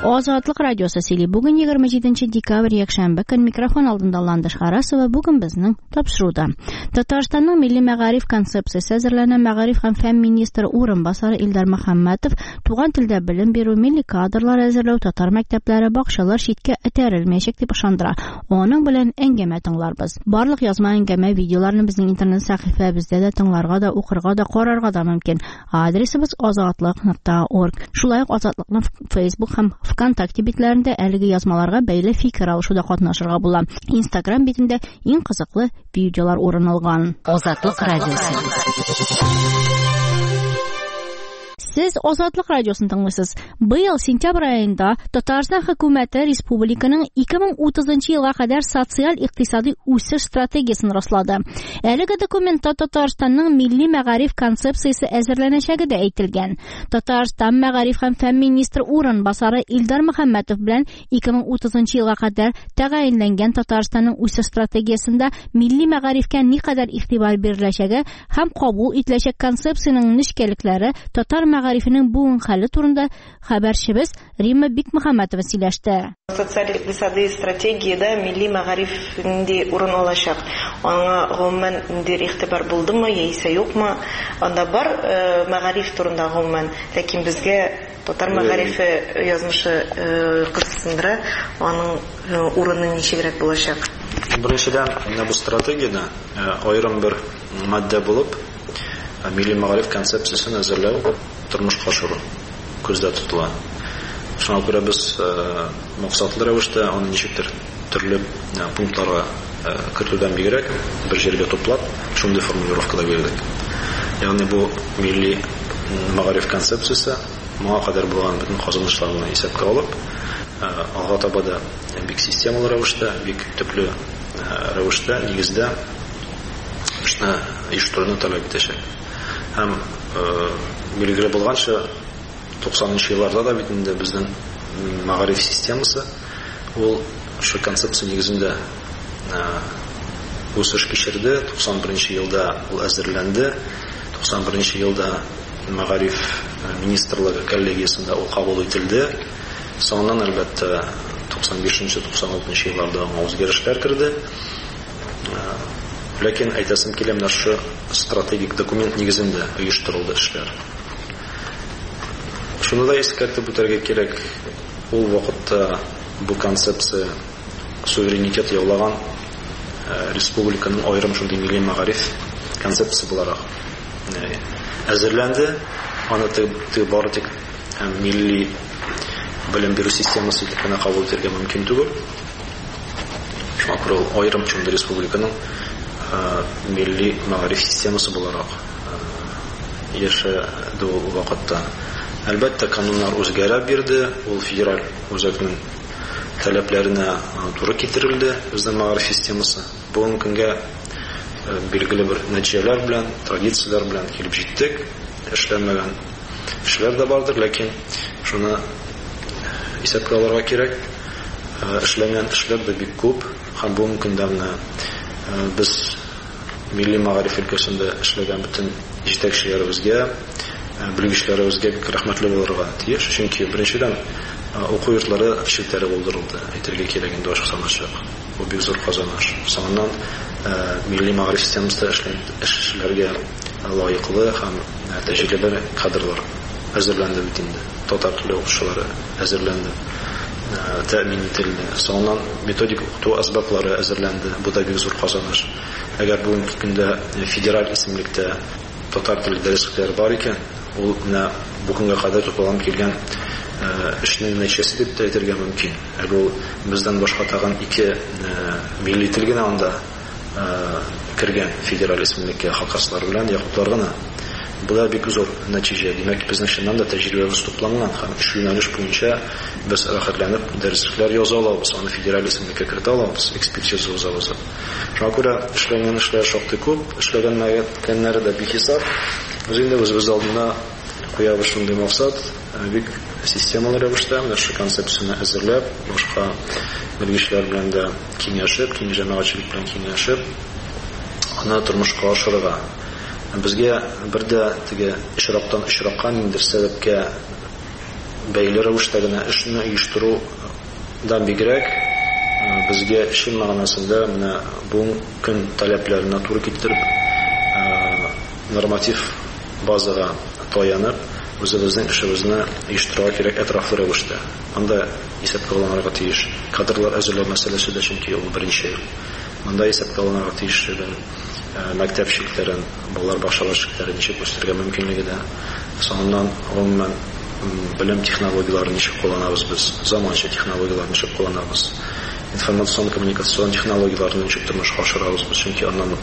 Азатлык радиосы сөйли. Бүген 27 декабрь якшәмбе көн микрофон алдында Ландыш Харасова. Бүген безнең тапшыруда. Татарстанның милли мәгариф концепциясе әзерләнә. Мәгариф һәм фән министры урынбасары Илдар Мөхәммәтов туган телдә белем бирү, милли кадрлар әзерләү, татар мәктәпләре, бакчалар читкә этәрелмәячәк дип ышандыра. Аның белән әңгәмә тыңларбыз. Барлык язма әңгәмә видеоларны безнең интернет сәхифәбездә дә тыңларга да, укырга да, карарга да мөмкин. Адресыбыз azatlык.org. Шулай ук Азатлыкның Facebook һәм ВКонтакте битләрендә әлеге язмаларга бәйле фикер алышуда катнашырга була. Instagram битендә иң кызыклы видеолар урын алган. Азатлык радиосы. Сез Азатлык радиосын тыңлыйсыз. Быел сентябрь айында Татарстан хөкүмәте республиканың 2030 елга кадәр социаль-икътисади үсеш стратегиясын раслады. Әлеге документта Татарстанның милли мәгариф концепциясе әзерләнәчәге дә әйтелгән. Татарстан мәгариф һәм фән министры урынбасары Илдар Мөхәммәтов белән 2030 елга кадәр тәгаенләнгән Татарстанның үсеш стратегиясында милли мәгарифкә никадәр игътибар биреләчәге һәм кабул ителәчәк концепцияның нечкәлекләре татар мәгарифенең бүгенге хәле турында хәбәрчебез Римма Бикмөхәммәтова сөйләште. Социаль-икътисади стратегиядә милли мәгариф нинди урын алачак? Аңа гомумән нинди игътибар булдымы, яисә юкмы? Анда бар мәгариф турында гомумән, ләкин безгә татар мәгарифе язмышы кызыксындыра, аның урыны ничегрәк булачак? Беренчедән, менә бу стратегиядә аерым бер матдә булып, милли мәгариф концепциясын әзерләү, тормышка ашыру күздә тотыла. Шуңа күрә без максатлы рәвештә аны ничектер төрле пунктларга кертүдән бигрәк бер җиргә туплап, шундый формулировкалар бирдек. Ягъни бу милли мәгариф концепциясе моңа кадәр булган бөтен казанышларны исәпкә алып, алга таба да бик системалы рәвештә, бик төпле рәвештә, нигездә эшне оештыруны таләп итәчәк. Һәм билгеле булганча 90-нчы елларда да бит инде безнең мәгариф системасы ул шу концепция нигезендә үсеш кичерде. 91-нче елда ул әзерләнде. 91-нче елда мәгариф министрлыгы коллегиясендә ул кабул ителде. Соңыннан әлбәттә 95-96 елларда үзгәрешләр керде. Ләкин әйтәсем килә, менә шу стратегик документ нигезендә оештырылды эшләр. Шуны да искәртеп үтәргә кирәк, ул вакытта бу концепция суверенитет яулаган республиканың аерым шундый милли мәгариф концепциясе буларак әзерләнде. Аны бары тик милли белем бирү системасы итеп кенә кабул итәргә мөмкин түгел. Шуңа күрә ул аерым шундый республиканың милли мәгариф системасы буларак яшәде ул вакытта. Әлбәттә, кануннар үзгәрә бирде, ул федераль үзәкнең таләпләренә туры китерелде безнең мәгариф системасы. Бүгенге көнгә билгеле бер нәтиҗәләр белән, традицияләр белән килеп җиттек. Эшләнмәгән эшләр дә бардыр, ләкин шуны исәпкә алырга кирәк. Эшләнгән эшләр дә бик күп, һәм бүгенге көндә без милли мәгариф өлкәсендә эшләгән бөтен җитәкчеләребезгә, белгечләребезгә бик рәхмәтле булырга тиеш. Чөнки беренчедән уку йортлары челтәре булдырылды. Әйтергә кирәк инде ачык санашак. Бу бик зур казаныш. Соңыннан милли мәгариф системасында эшләргә лаеклы һәм тәҗрибәле кадрлар әзерләнде бит инде. Татар теле укучылары әзерләнде, тәэмин ителде. Соңыннан методик укыту әсбаплары әзерләнде. Бу да бик зур казаныш. Әгәр бүгенге көндә федераль исемлектә татар теле дәресләре бар икән, ул менә бүгенгә кадәр тупланып килгән эшнең нәтиҗәсе дип әйтергә мөмкин. Әле ул бездән башка тагын 2 милли тел генә анда кергән федераль исемлеккә хакаслар белән якутлар гына. Бу да бик зур нәтиҗә. Димәк, безнең чыннан да тәҗрибәбез тупланган һәм шу юнәлеш буенча без рәхәтләнеп дәресләр яза алабыз, аны федераль исемлеккә кертә алабыз, экспертиза узабыз. Шуңа күрә эшләнгән эшләр шактый күп, эшләгән мәгълүматлар да бихисап. Без инде үзебез алдына куябыз шундый максат, бик системалы рәвештә менә шу концепцияны әзерләп, башка белгечләр белән дә киңәшеп, киң җәмәгатьчелек белән киңәшеп, аны тормышка ашырырга. Безгә бердә теге очрактан очракка ниндидер сәбәпкә бәйле рәвештә генә эшне оештырудан бигрәк безгә чын мәгънәсендә менә бу көн таләпләренә туры китереп норматив базага таянып үзебезнең эшебезне оештырырга кирәк әтрафлы рәвештә. Анда исәпкә алынырга тиеш кадрлар әзерләү мәсьәләсе дә, чөнки ул беренче ел. Монда исәпкә алынырга тиеш мәктәпчекләрен, балалар бакчалашчыларын ничек үстерергә мөмкинлеге дә. Соңыннан гомумән белем технологияларын ничек кулланабыз без, заманча технологияларны ничек кулланабыз, информацион-коммуникацион технологияларны ничек тормышка ашырабыз без, чөнки аннан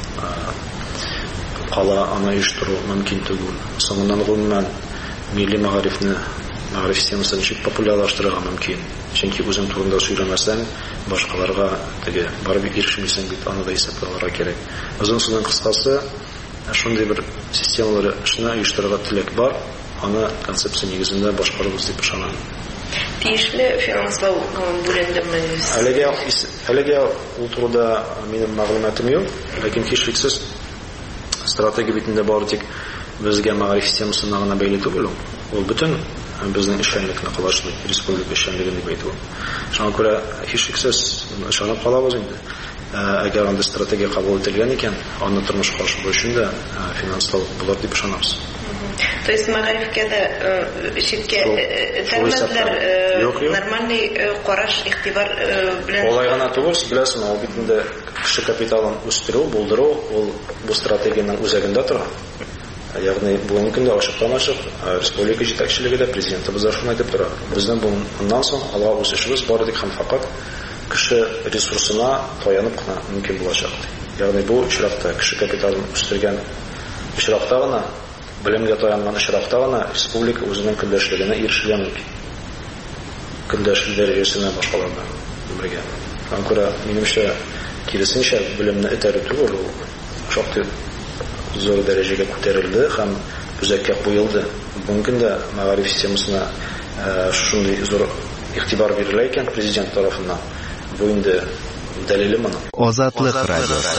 кала аны оештыру мөмкин түгел. Соңыннан гомумән милли мәгарифне, мәгариф системасын ничек популярлаштырырга мөмкин, чөнки үзең турында сөйләмәсәң, башкаларга теге барып ирешмисең бит, аны да исәпкә алырга кирәк. Озын сүзнең кыскасы, шундый бер системалар эшне оештырырга теләк бар, аны концепция нигезендә башкарабыз дип ышанам. Тиешле финанслау бүлендеме? Әлегә ул турыда минем мәгълүматым юк, ләкин һичшиксез стратегия битендә бары тик безгә мәгариф системасына гына бәйле түгел, ул бөтен безнең эшчәнлекне кылышлый, республика эшчәнлеген дип әйтү. Шуңа күрә һичшиксез ышанып калабыз инде. Әгәр анда стратегия кабул ителгән икән, аны тормышка ашыру өчен дә финанслау булыр дип ышанабыз. То есть мәгарифкә дә читкә тәрмәтләр нормальный караш, игътибар белән. Олай гына түгел, беләсең, ул бит инде кеше капиталын үстерү, булдыру, ул бу стратегияның үзәгендә тора. Ягъни бүгенге көндә ачыктан-ачык республика җитәкчелеге дә, президентыбыз да шуны әйтеп тора. Безнең bundan соң алга үсешебез бар дик, һәм фақат кеше ресурсына таянып кына мөмкин булачак. Ягъни бу очракта кеше капиталын үстергән очракта гына, белемгә таянган очракта гына республика үзенең көндәшлегенә ирешергә мөмкин. Көндәшлек дәрәҗәсенә башкалардан бергә. Һәм күрә минемчә киресенчә белемне этәрү түгел, ул шактый зур дәрәҗәгә күтәрелде һәм үзәккә куелды. Бүгенге көндә мәгариф системасына шундый зур игътибар бирелә икән президент тарафыннан. Бу инде дәлиле моның. Азатлык радиосы.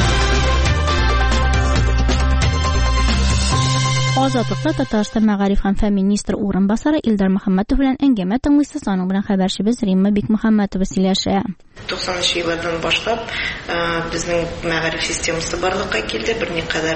Азатлыкта Татарстан мәгариф һәм фән министры урынбасары Илдар Мөхәммәтов белән әңгәмә тыңлыйсыз, аның белән хәбәрчебез Римма Бикмөхәммәтова сөйләшә. 90 еллардан башлап безнең мәгариф системасы барлыкка килде, берникадәр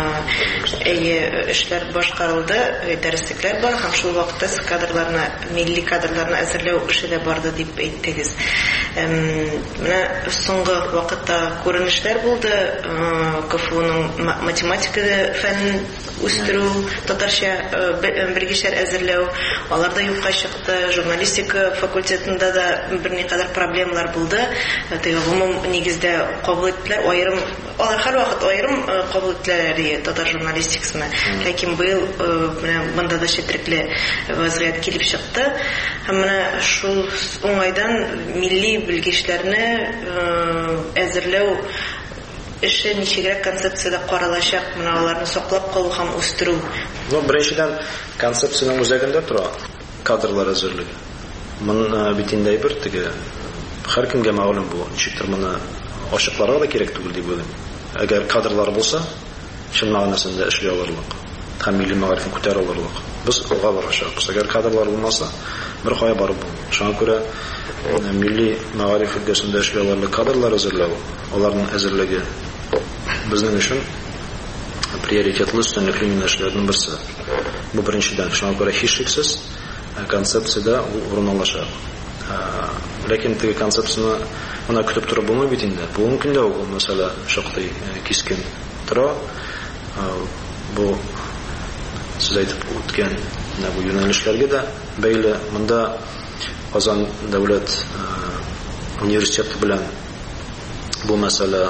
эшләр башкарылды, дәреслекләр бар һәм шул вакытта кадрларны, милли кадрларны әзерләү эше дә барды дип әйттегез. Менә соңгы вакытта күренешләр булды, КФУның математика фәнен үстерү, татарча белгечләр әзерләү, алар да юкка чыкты, журналистика факультетында да берникадәр проблемалар булды. Гомум нигездә кабул иттеләр, аерым, алар һәрвакыт аерым кабул иттеләр татар журналистикасына. Ләкин быел менә монда да четерекле вазгыять килеп чыкты. Һәм менә шул уңайдан милли белгечләрне әзерләү эше ничегрәк концепцияда каралачак, менә аларны саклап калу һәм үстерү. Беренчедән концепциянең үзәгендә тора кадрлар әзерлеге. Моны бит инде бер теге һәркемгә мәгълүм бу, ничектер моны ачыкларга да кирәк түгел дип уйлыйм. Әгәр кадрлар булса, чын мәгънәсендә эшли алырлык, һәм милли мәгарифне күтәрә алырлык. Без алга барачакбыз. Әгәр кадрлар булмаса, бер кая барып булмый. Шуңа күрә милли мәгариф өлкәсендә эшли алырлык кадрлар әзерләү, аларның әзерлеге безнең өчен приоритетлы өстенлекле юнәлешләрнең берсе. Бу беренчедән. Шуңа күрә һичшиксез концепцияда урын алачак. Ләкин теге концепцияны моны көтеп торып булмый бит инде. Бүгенге көндә ул мәсьәлә шактый кискен тора. Бу сез әйтеп үткән бу юнәлешләргә дә бәйле. Монда Казан дәүләт университеты белән бу мәсьәлә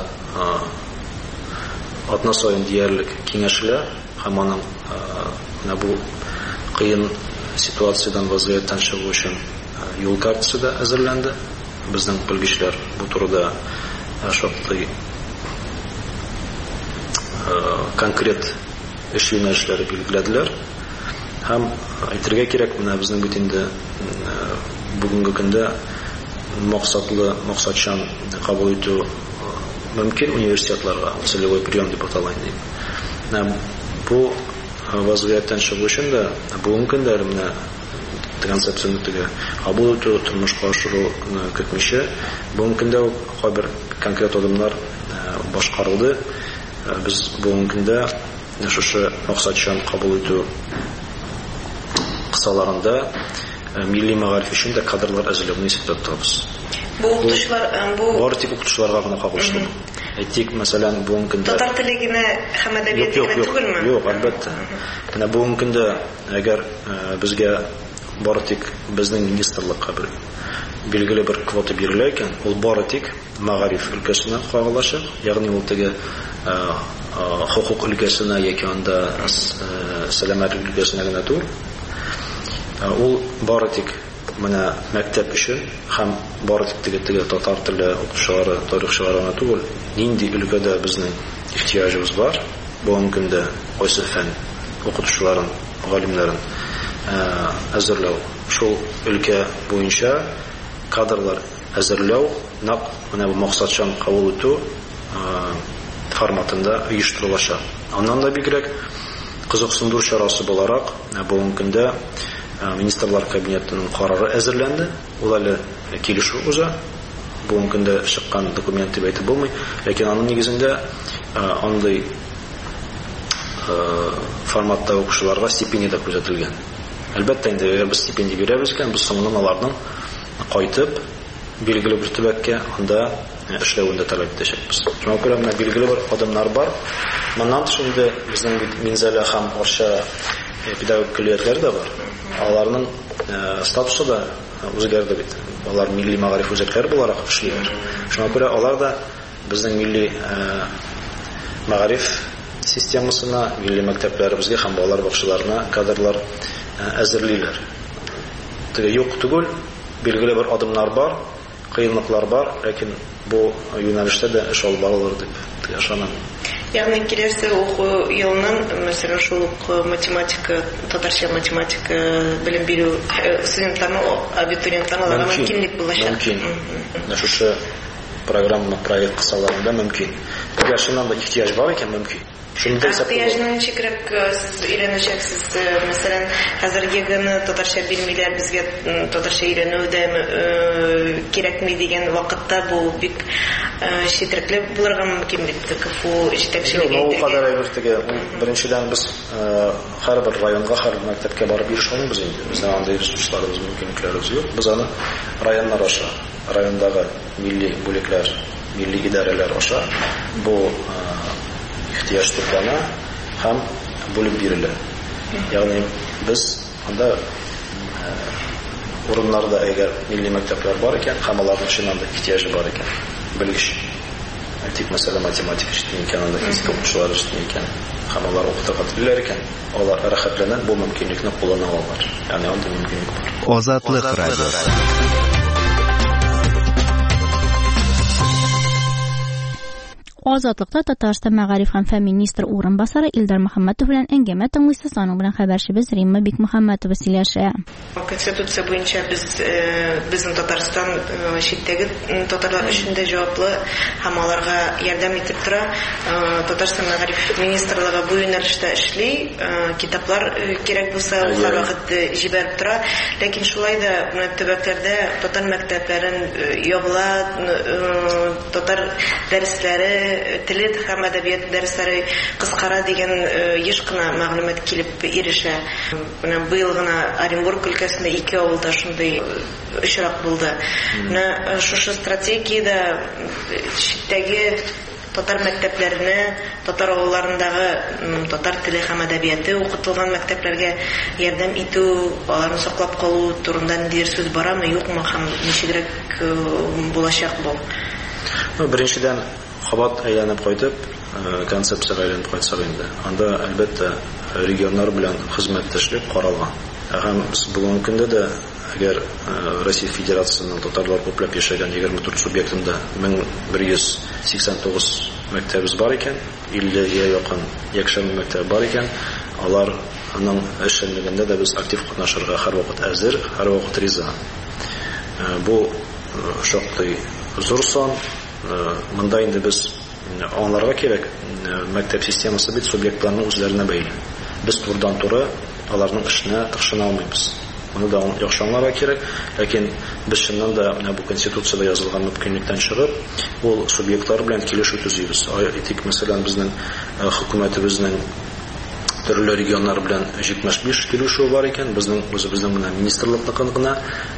атна саен диярлек киңәшелә һәм аның бу кыен ситуациядан вазгыятьтән чыгу өчен юл картасы да әзерләнде. Безнең белгечләр бу турыда шактый конкрет эш юнәлешләре билгеләделәр. Һәм әйтергә кирәк, менә безнең бит инде бүгенге көндә максатчан кабул итү мөмкин университетларга, целевой прием дип аталган. Бу вазгыятьтән чыгу өчен дә бүгенге көндә менә концепцияны кабул итү, тормышка ашыру көтмичә, бүгенге көндә кайбер конкрет адымнар башкарылды. Без бүгенге көндә шушы максатчан кабул итү кысаларында милли мәгариф өчен дә кадрлар әзерләүне исәпкә тотабыз. Бу укытучылар бары тик укытучыларга гына кагылышлы. Әйтик, мәсәлән, бүгенге көндә татар теле генә һәм әдәбият генә түгелме? Юк, әлбәттә. Менә бүгенге көндә әгәр безгә бары тик безнең министрлыкка бер билгеле бер квота бирелә икән, ул бары тик мәгариф өлкәсенә кагылачак, ягъни ул теге хукук өлкәсенә яки анда сәламәтлек өлкәсенә генә түгел. Ул бары тик менә мәктәп өчен һәм бары тик теге татар теле укытучылары, тарихчылары гына түгел, нинди өлкәдә безнең ихтияҗыбыз бар, бүгенге көндә кайсы фән укытучыларын, галимнәрен әзерләү, шул өлкә буенча кадрлар әзерләү, нәкъ менә бу максатчан кабул итү форматында оештырылачак. Аннан да бигрәк кызыксындыру чарасы буларак бүгенге көндә министрлар кабинетының карары әзерләнде. Ул әле килешү уза. Бүгенге көндә чыккан документ дип әйтеп булмый, ләкин аның нигезендә андый форматта укучыларга стипендия да күзәтелгән. Әлбәттә, инде эгәр без стипендия бирәбез икән, без соңыннан аларның кайтып билгеле бер төбәккә анда эшләвендә таләп итәчәкбез. Шуңа күрә менә билгеле бер адымнар бар. Моннан тыш инде безнең Минзәлә һәм Арча педагогик колледжлары да бар. Аларның статусы да үзгәрде бит. Алар милли мәгариф үзәкләре буларак эшлиләр. Шуңа күрә алар да безнең милли мәгариф системасына, милли мәктәпләребезгә һәм балалар бакчаларына кадрлар әзерлиләр. Теге юк түгел, билгеле бер адымнар бар, кыенлыклар бар, ләкин бу юнәлештә дә эш алып барылыр дип ышанам. Ягъни киләсе уку елның, мәсәлән, шул математика, татарча математика белем бирү студентларны, абитуриентларны аларга мөмкинлек булачак. Мөмкин. Шушы программа проект кысаларында мөмкин. Әгәр шуннан да ихтияҗ бар икән, мөмкин. Шунда ихтияҗны ничегрәк өйрәнәчәксез? Мәсәлән, хәзерге генә татарча бирмиләр, безгә татарча өйрәнүдә кирәкми дигән вакытта бу бик четерекле булырга мөмкин дип КФУ җитәкчелеге әйтә. Ул кадәр әйбертегә, беренчедән без һәрбер районга, һәр мәктәпкә барып бириш алабыз инде. Безнең анда ресурсларыбыз, мөмкинлекләребез юк. Без аны районнар аша, райондагы милли бүлекләр, милли идарәләр аша бу ихтияҗ туплана һәм бүлеп бирелә. Ягъни без анда урыннарда әгәр милли мәктәпләр бар икән, һәм аларның чыннан да ихтияҗы бар икән, белгеч, тик мәсәлән математика өчен икән, анда физика укучылары өчен икән, һәм алар укытырга теләр икән, алар рәхәтләнеп бу мөмкинлекне куллана алалар. Ягъни анда мөмкинлек бар. Азатлык радиосы. Азатлыкта Татарстан мәгариф һәм фән министры урынбасары Илдар Мөхәммәтов белән әңгәмә тыңлыйсыз, аның белән хәбәрчебез Римма Бикмөхәммәтова сөйләшә. Конституция буенча безнең Татарстан читтәге татарлар өчен дә җаваплы һәм аларга ярдәм итеп тора. Татарстан мәгариф министрлыгы бу юнәлештә эшли, китаплар кирәк булса һәр вакыт җибәреп тора. Ләкин шулай да төбәкләрдә татар мәктәпләрен ябыла, татар дәресләре, теле һәм әдәбият дәресләре кыскара дигән еш кына мәгълүмат килеп ирешә. Менә быел гына Оренбург өлкәсендә 2 авылда шундый очрак булды. Менә шушы стратегиядә читтәге татар мәктәпләренә, татар авылларындагы татар теле һәм әдәбияты укытылган мәктәпләргә ярдәм итү, аларны саклап калу турында нидер сүз барамы, юкмы һәм ничегрәк булачак бу? Беренчедән кабат әйләнеп кайтып, концепциягә әйләнеп кайтсак инде. Анда әлбәттә регионнар белән хезмәттәшлек каралган. Һәм без бүгенге көндә дә әгәр Россия Федерациясының татарлар күпләп яшәгән 24 субъектында 1189 мәктәбез бар икән, 50-гә якын якшәмбе мәктәбе бар икән. Аларның эшчәнлегендә дә без актив катнашырга һәр вакыт әзер, һәр вакыт риза. Бу шактый зур сан. Монда инде без аңларга кирәк, мәктәп системасы бит субъектларның үзләренә бәйле. Без турыдан-туры аларның эшенә тыкшына алмыйбыз. Моны да яхшы аңларга кирәк. Ләкин без чыннан да менә бу конституциядә язылган мөмкинлектән чыгып, ул субъектлар белән килешү төзибез. Әйтик, мәсәлән, безнең хөкүмәтебезнең төрле регионнар белән 75 килешү бар икән. Безнең менә министрлыкның гына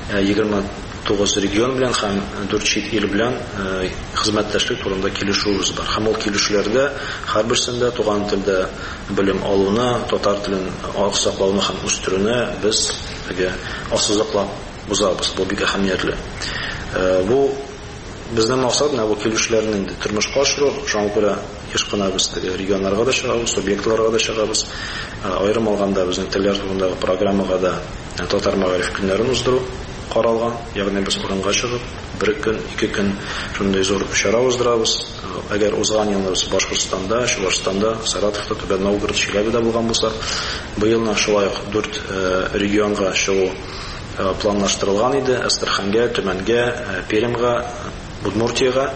29 регион белән һәм 4 чит ил белән хезмәттәшлек турында килешүбез бар. Һәм ул килешүләрдә һәрберсендә туган телдә белем алуны, татар телен саклауны һәм үстерүне без ассызыклап узабыз. Бу бик әһәмиятле. Бу безнең максат менә бу килешүләрне инде тормышка ашыру. Шуңа күрә еш кына без регионнарга да чыгабыз, субъектларга да чыгабыз. Аерым алганда безнең телләр турындагы программага да татар мәгариф көннәрен уздыру каралган. Ягъни без урынга чыгып, 1 көн, 2 көн шундый зур чара уздырабыз. Әгәр узган елны без Башкортстанда, Чувашстанда, Саратовта, Түбән Новгород, Чиләбедә булган булсак, быелны шулай ук 4 регионга чыгу планлаштырылган иде. Астраханьга, Төмәнгә, Пермьгә, Удмуртиягә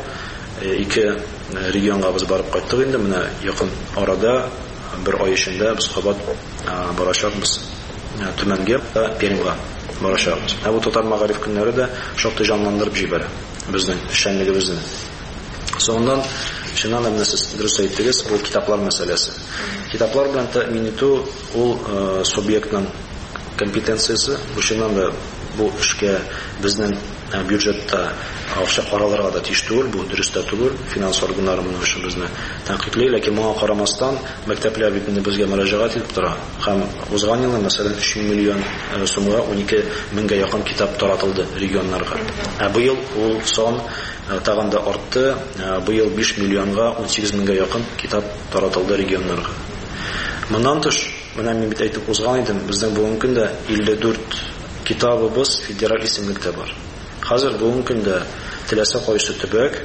2 регионга без барып кайттык инде. Менә якын арада 1 ай эчендә без кабат барачакбыз Төмәнгә, Пермьгә барачакбыз. Бу татар мәгариф көннәре дә шактый җанландырып җибәрә безнең эшчәнлегебезне. Соңыннан чыннан да сез дөрес әйттегез, бу китаплар мәсьәләсе. Китаплар белән тәэмин итү ул субъектның компетенциясе. Бу чыннан да бу эшкә безнең бюджетта акча караларга да тиеш түгел, бу дөрес тә түгел. Финанс органнары моны эшне безне тәнкыйтьли, ләкин моңа карамастан мәктәпләр бит инде безгә мөрәҗәгать итеп тора. Һәм узган елны мәсәлән 3 миллион сумга 12 меңгә якын китап таратылды регионнарга. Быел ул сон тагын да артты. Быел 5 миллионга 18 меңгә якын китап таратылды регионнарга. Моннан тыш, менә мин бит әйтеп узган идем, безнең бүгенге көндә 54 китабыбыз федераль исемлектә бар. Хәзер бүгенге көндә теләсә кайсы төбәк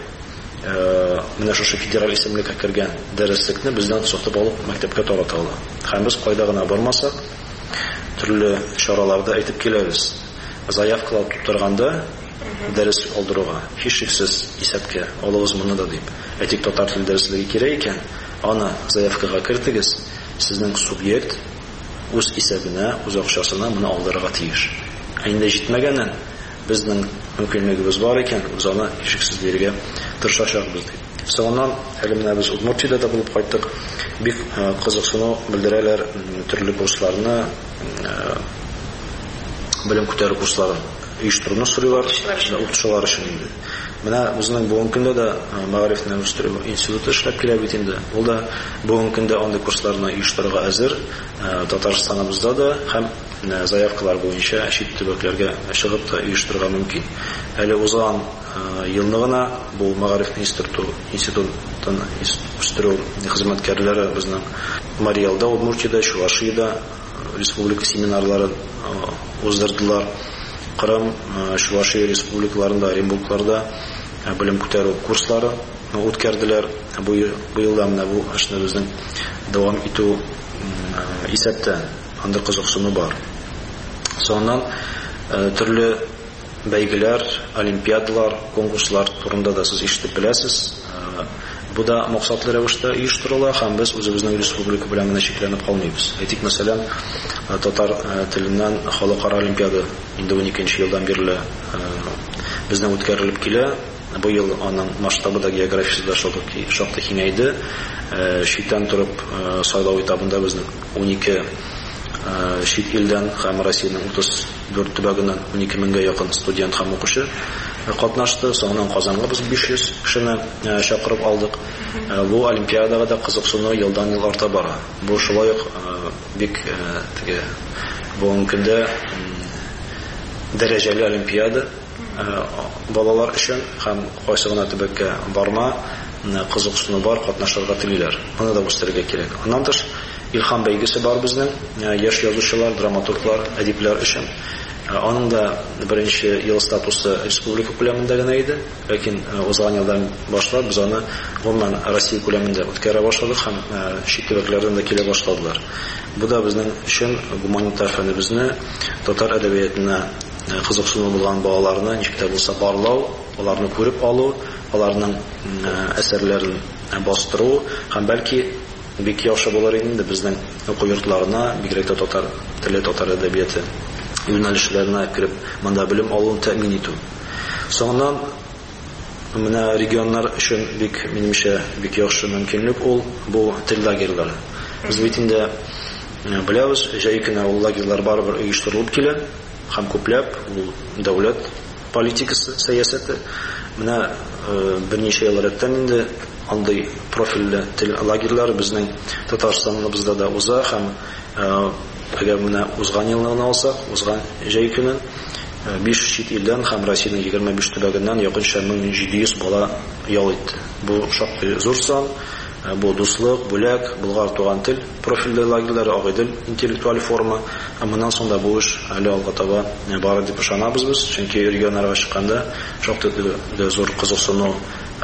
менә шушы федераль исемлеккә кергән дәреслекне бездән сатып алып мәктәпкә тарата ала. Һәм без кайда гына бармасак, төрле чараларда әйтеп киләбез. Заявкалар тутырганда дәрес алдыруга һичшиксез исәпкә алыгыз моны да дип. Әйтик, татар теле дәреслеге кирәк икән, аны заявкага кертегез. Сезнең субъект үз исәбенә, үз акчасына моны алдырырга тиеш. Инде җитмәгәннән безнең мөмкинлегебез бар икән, без аны һичшиксез бирергә тырышачакбыз дип. Соңыннан әле менә без Удмуртиядә дә булып кайттык. Бик кызыксыну белдерәләр төрле курсларны, белем күтәрү курсларын оештыруны сорыйлар, укытучылар өчен инде. Менә безнең бүгенге көндә дә мәгарифне үстерү институты эшләп килә бит инде. Ул да бүгенге көндә андый курсларны оештырырга әзер. Татарстаныбызда да һәм заявкалар буенча чит төбәкләргә чыгып та оештырырга мөмкин. Әле узган елны гына бу мәгарифне институтын үстерү хезмәткәрләре безнең Мариэлда, Удмуртиядә, Чувашиядә республика семинарларын уздырдылар. Кырым, Чувашия республикаларында, Оренбургларда белем күтәрү курслары үткәрделәр. Бу елда менә бу эшне безнең дәвам итү исәптә андый кызыксыну бар. Соңыннан төрле бәйгеләр, олимпиадалар, конкурслар турында да сез ишетеп беләсез. Бу да максатлы рәвештә оештырыла һәм без үзебезнең республика белән генә чикләнеп калмыйбыз. Әйтик, мәсәлән, татар теленнән халыкара олимпиада инде 12нче елдан бирле безнең үткәрелеп килә. Бу ел аның масштабы да географиясы да шактый киңәйде. Читтән торып сайлау этабында безнең 12 чит илдән һәм Россиянең 34 төбәгеннән 12 меңгә якын студент һәм укучы катнашты. Соңыннан Казанга без 500 кешене чакырып алдык. Бу олимпиадага да кызыксыну елдан-ел арта бара. Бу шулай ук бик бүгенге көндә дәрәҗәле олимпиада балалар өчен һәм кайсы гына төбәккә барма кызыксыну бар, катнашырга телиләр. Моны да үстерергә кирәк. Аннан тыш Илһам бәйгесе бар безнең яшь язучылар, драматурглар, әдипләр өчен. Аның да беренче ел статусы республика күләмендә генә иде, ләкин узган елдан башлап без аны гомумән Россия күләмендә үткәрә башладык һәм чит төбәкләрдән дә килә башладылар. Бу да безнең өчен гуманитар фәнебезне, татар әдәбиятына кызыксыну булган балаларны ничек тә булса барлау, аларны күреп алу, аларның әсәрләрен бастыру һәм бәлки бик яхшы булыр инде безнең уку йортларына, бигрәк тә татар теле, татар әдәбияты юнәлешләренә кереп, монда белем алуын тәэмин итү. Соңыннан менә регионнар өчен минемчә бик яхшы мөмкинлек ул бу тел лагерьлары. Без бит инде беләбез, җәй көне ул лагерьлар барыбер оештырылып килә, һәм күпләп ул дәүләт политикасы, сәясәте. Менә берничә ел рәттән инде андый профильле тел лагерьлары безнең Татарстаныбызда да уза, һәм әгәр менә узган елны алсак, узган җәй көнен 5 чит илдән һәм Россиянең 25 төбәгеннән якынча 1700 бала ял итте. Бу шактый зур сан. Бу дуслык, бүләк, Болгар туган тел профильле лагерьлары, агыйдел интеллектуаль форма. Моннан соң да бу эш әле алга таба бары дип ышанабыз без, чөнки регионнарга чыкканда шактый зур кызыксыну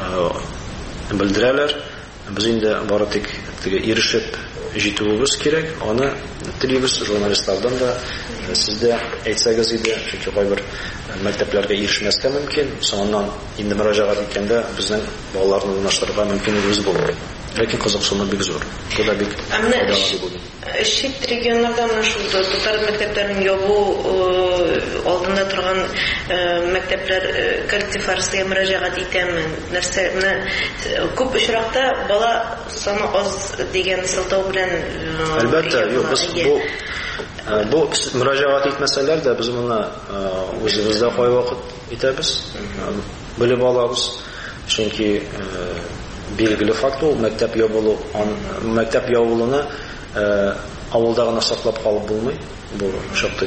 белдерәләр. Без инде бары тик ирешеп җитүебез кирәк. Аны телибез журналистлардан да, сез дә әйтсәгез иде, чөнки кайбер мәктәпләргә ирешмәскә мөмкин. Соңыннан инде мөрәҗәгать иткәндә безнең балаларны урнаштырырга мөмкинлегебез булмый. Ләкин кызыксыну бик зур. Бу да бик чит регионнарда менә шул татар мәктәпләрен ябу алдында торган мәктәпләр коллектив арасында мөрәҗәгать итәме? Нәрсә менә күп очракта бала саны аз дигән сылтау белән әлбәттә, юк, без бу мөрәҗәгать итмәсәләр дә без моны үзебездә кайвакыт итәбез, белеп алабыз. Чөнки билгеле факт ул мәктәп ябылуны авылда гына саклап калып булмый. Бу шактый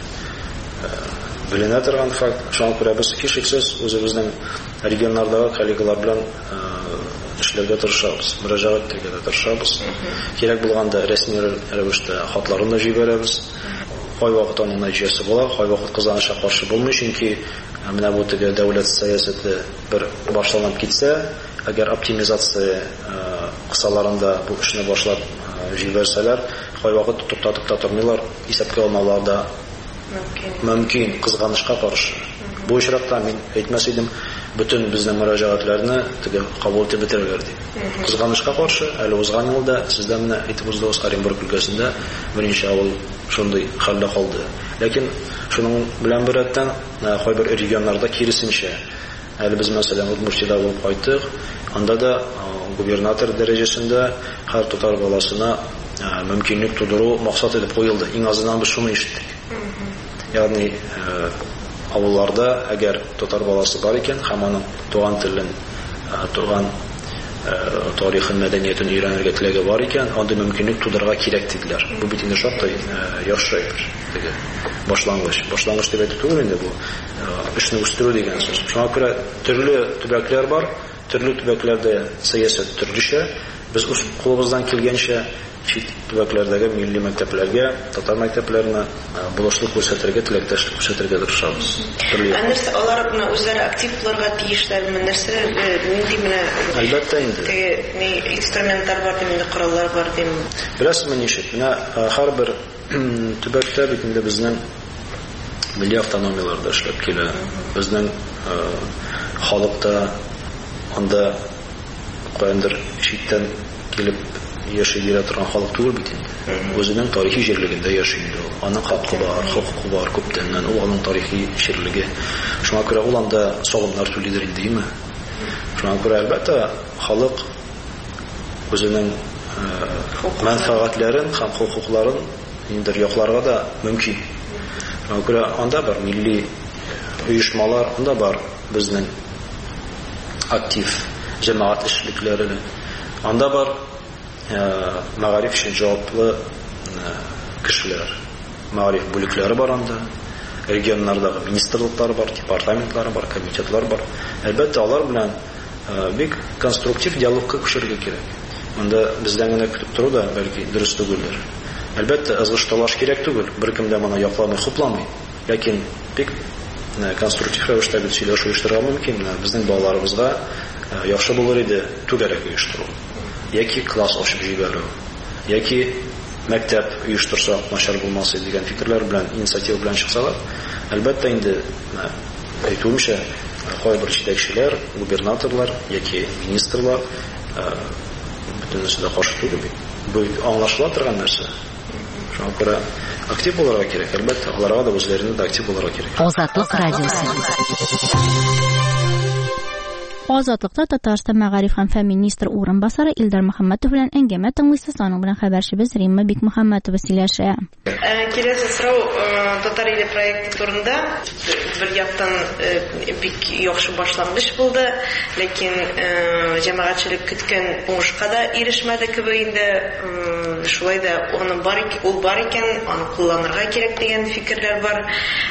беленә торган факт. Шуңа күрә без кишексез үзебезнең регионнардагы коллегалар белән эшләргә тырышабыз, мөрәҗәгать итәргә тырышабыз. Кирәк булганда рәсми рәвештә хатларын да җибәрәбез. Кайвакыт аның нәтиҗәсе була, кайвакыт кызганычка каршы булмый, чөнки менә бу дәүләт сәясәте бер башланып китсә, әгәр оптимизация кысаларында бу эшне башлап җибәрсәләр, кайвакыт туктатып та тормыйлар, исәпкә алмаулар да мөмкин кызганычка каршы. Бу очракта мин әйтмәс идем, бөтен безнең мөрәҗәгатьләрне кабул итеп бетерергә дип. Кызганычка каршы, әле узган елда сездә менә әйтеп уздыгыз, Оренбург өлкәсендә беренче авыл шундый хәлдә калды. Ләкин шуның белән беррәттән кайбер регионнарда киресенчә, әле без мәсәлән Удмуртиядә булып кайттык, анда да губернатор дәрәҗәсендә һәр татар баласына мөмкинлек тудыру максат итеп куелды. Иң азыннан без шуны ишеттек. Ягъни авылларда әгәр татар баласы бар икән, һәм аның туган телен, туган тарихын, мәдәниятен өйрәнергә теләге бар икән, андый мөмкинлек тудырырга кирәк диделәр. Бу бит инде шактый яхшы әйбер. Башлангыч дип әйтү түгел инде бу. Эшне үстерү дигән сүз. Шуңа күрә төрле төбәкләр бар, төрле төбәкләрдә сәясәт төрлечә. Без үз кулыбыздан килгәнчә чит төбәкләрдәге милли мәктәпләргә, татар мәктәпләренә булышлык күрсәтергә, теләктәшлек күрсәтергә тырышабыз. Нәрсә алар белән үзләре актив булырга тиешләрме? Нәрсә нинди менә әлбәттә инде инструментлар бар дип, кораллар бар дип. Беләсезме ничек? Менә һәрбер төбәктә бит инде безнең милли автономияларда эшләп килә. Безнең халыкта анда кайдыр читтән килеп яши бирә торган халык түгел бит инде. Үзенең тарихи җирлегендә яши инде ул. Аның хакы бар, хокукы бар күптәннән. Ул аның тарихи җирлеге. Шуңа күрә ул анда сагымнар түлидер инде, димме? Шуңа күрә әлбәттә халык үзенең мәнфәгатьләрен һәм хокукларын индер якларга да мөмкин. Шуңа күрә анда бар милли оешмалар, анда бар безнең актив җәмәгать эшлекләре. Анда бар мәгариф өчен җаваплы кешеләр, мәгариф бүлекләре бар анда, регионнардагы министрлыклар бар, департаментлар бар, комитетлар бар. Әлбәттә алар белән бик конструктив диалогка күчәргә кирәк. Монда бездән генә көтеп тору да бәлки дөрес түгелдер. Әлбәттә ызгыш талаш кирәк түгел, беркем дә моны якламый, хупламый. Ләкин бик конструктив рәвештә бит сөйләшү оештырырга мөмкин. Безнең балаларыбызга яхшы булыр иде түгәрәк оештыру. Яки класс ачып җибәрү, яки мәктәп оештырсак начар булмас дигән фикерләр белән, инициатива белән чыксалар, әлбәттә инде әйтүемчә, кайбер җитәкчеләр, губернаторлар яки министрлар бөтенесе дә каршы түгел бит. Бу аңлашыла торган нәрсә. Шуңа күрә актив булырга кирәк. Әлбәттә, аларга да үзләренә дә актив булырга кирәк. Азатлык радиосы. Азатлыкта Татарстан мәгариф һәм фән министры урынбасары Илдар Мөхәммәтов белән әңгәмә тыңлыйсыз, аның белән хәбәрчебез Римма Бикмөхәммәтова сөйләшә. Киләсе сорау Татар иле проекты турында бер яктан бик яхшы башлангыч булды, ләкин җәмәгатьчелек көткән уңышка да ирешмәде кебек инде. Шулай да ул бар икән, аны кулланырга кирәк дигән фикерләр бар.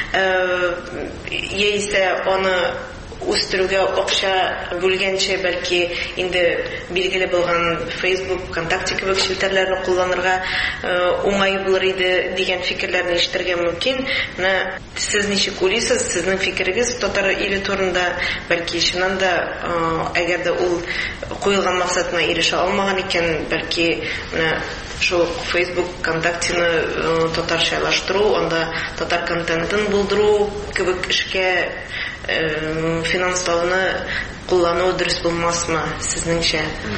Яисә аны үстерүгә акча бүлгәнчә бәлки инде билгеле булган Facebook, ВКонтакте кебек челтәрләрне кулланырга уңай булыр иде дигән фикерләрне ишетергә мөмкин. Менә сез ничек уйлыйсыз, сезнең фикерегез Татар иле турында, бәлки чыннан да әгәр дә ул куелган максатына ирешә алмаган икән, бәлки менә шул Facebook, ВКонтактены татарчалаштыру, анда татар контентын булдыру кебек эшкә финанслауны куллану дөрес булмасмы сезнеңчә?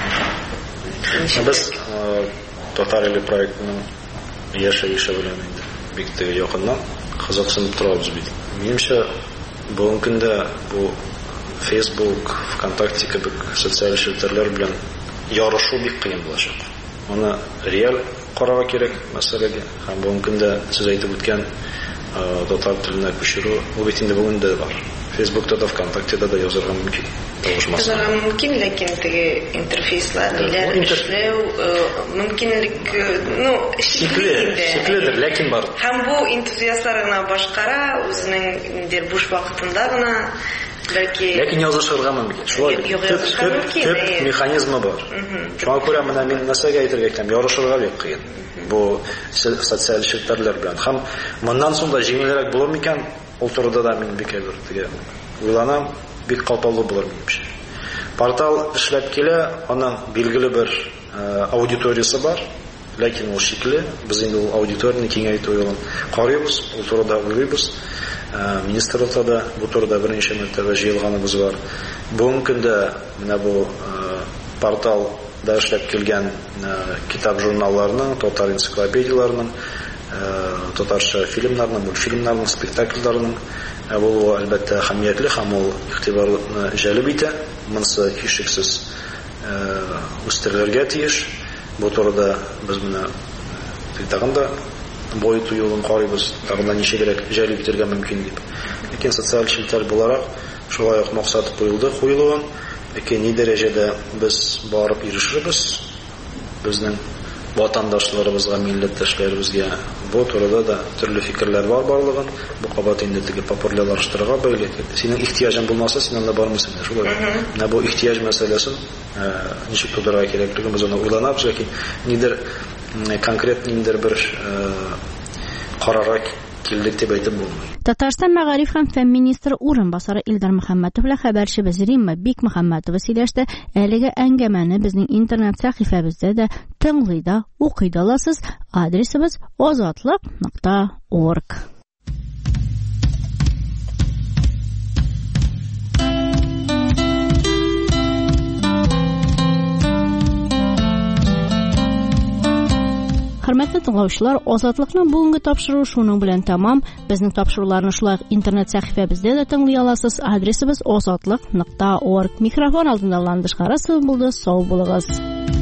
Без Татар иле проектының яшәеше белән инде бик тә якыннан кызыксынып торабыз бит. Минемчә, бүгенге көндә бу Facebook, ВКонтакте кебек социаль челтәрләр белән ярышу бик кыен булачак. Аны реаль карарга кирәк мәсьәләгә. Һәм бүгенге көндә сез әйтеп үткән татар теленә күчерү, ул бит инде бүген дә бар. Facebook'ta da, ВКонтакте'да да язарга мөмкин. Язарга мөмкин, ләкин теге интерфейслар, диләр эшләү мөмкинлек, шикледер, ләкин бар. Һәм бу энтузиастлар гына башкара, үзенең дер буш вакытында гына бәлки ләкин язышырга мөмкин. Шулай төп механизмы бар. Шуңа күрә менә мин нәрсәгә әйтергә икән, ярышырга бик кыен. Бу социаль челтәрләр белән. Һәм моннан соң да җиңелрәк булыр микән? Ул турыда да мин бик әйбер тиге уйланам, бик калтаулы булыр минемчә. Портал эшләп килә, аның билгеле бер аудиториясы бар, ләкин ул шикле, без инде ул аудиторияны киңәйтү юлын карыйбыз, ул турыда уйлыйбыз. Министрлыкта да бу турыда берничә мәртәбә җыелганыбыз бар. Бүгенге көндә менә бу порталда эшләп килгән китап журналларының, татар энциклопедияларының, татарча фильмнарның, мультфильмнарның, спектакльләрнең булуы әлбәттә әһәмиятле һәм ул игътибарны җәлеп итә. Монысы һичшиксез үстерелергә тиеш. Бу турыда без менә тагын да бойту юлын карыйбыз, тагын да ничегрәк җәлеп итәргә мөмкин дип. Ләкин социаль челтәр буларак шулай ук максат куелуын, ләкин ни дәрәҗәдә без барып ирешербез безнең ватандашларыбызга, милләттәшләребезгә бу турыда да төрле фикерләр бар барлыгын. Бу кабат инде теге популярлаштырырга бәйле. Синең ихтияҗың булмаса, син анда бармыйсың. Шулай. Менә бу ихтияҗ мәсьәләсен ничек тудырга кирәклеген без аны уйланабыз, ләкин нидер конкрет ниндер бер карарга килдек дип әйтеп булмый. Татарстан мәгариф һәм фән министры урынбасары Илдар Мөхәммәтов белән хәбәрчебез Римма Бикмөхәммәтова сөйләште. Әлеге әңгәмәне безнең интернет сәхифәбездә дә тыңлый да, укый да аласыз. Адресыбыз azatlyk.org. Хөрмәтле тыңлаучылар, Азатлыкның бүгенге тапшыруы шуның белән тәмам. Безнең тапшыруларны шулай интернет сәхифәбездә дә тыңлый аласыз. Адресыбыз azatlyk.org. Микрофон алдында Ландыш Харасова булды. Сау булыгыз.